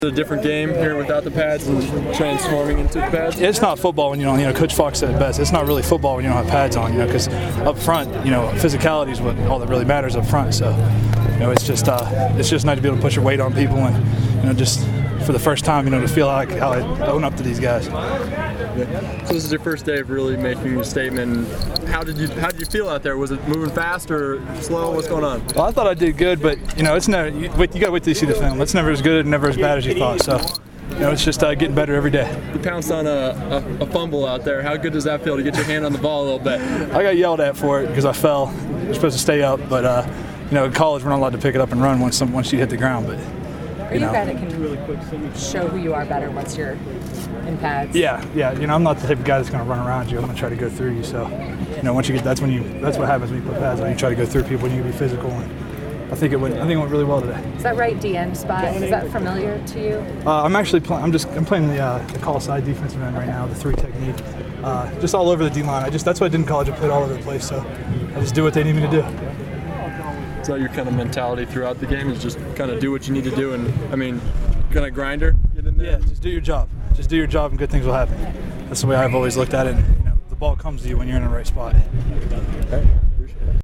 A different game here without the pads and transforming into the pads? It's not football when you don't, Coach Fox said it best. It's not really football when you don't have pads on, because up front, physicality is what all that really matters up front. So, it's just nice to be able to put your weight on people and, just for the first time, to feel like how I own up to these guys. So this is your first day of really making a statement. How did you feel out there? Was it moving fast or slow? What's going on? Well, I thought I did good, but it's never. You got to wait till you see the film. It's never as good and never as bad as you thought. So, it's just getting better every day. You pounced on a fumble out there. How good does that feel to get your hand on the ball a little bit? I got yelled at for it because I fell. You're supposed to stay up, but in college we're not allowed to pick it up and run once you hit the ground. But are you a guy that can show who you are better once you're in pads? Yeah. I'm not the type of guy that's going to run around you. I'm going to try to go through you. So, once you get that's what happens when you put pads on. You try to go through people and you can be physical. And I think it went really well today. Is that right DN spot? Is that familiar to you? I'm actually I'm playing the call side defensive end right now, the 3 technique. Just all over the D line. That's what I did in college. I played all over the place. So I just do what they need me to do. Is that your kind of mentality throughout the game? Is just kind of do what you need to do, and kind of grinder, get in there? Yeah, just do your job. Just do your job and good things will happen. That's the way I've always looked at it. And, the ball comes to you when you're in the right spot. Okay.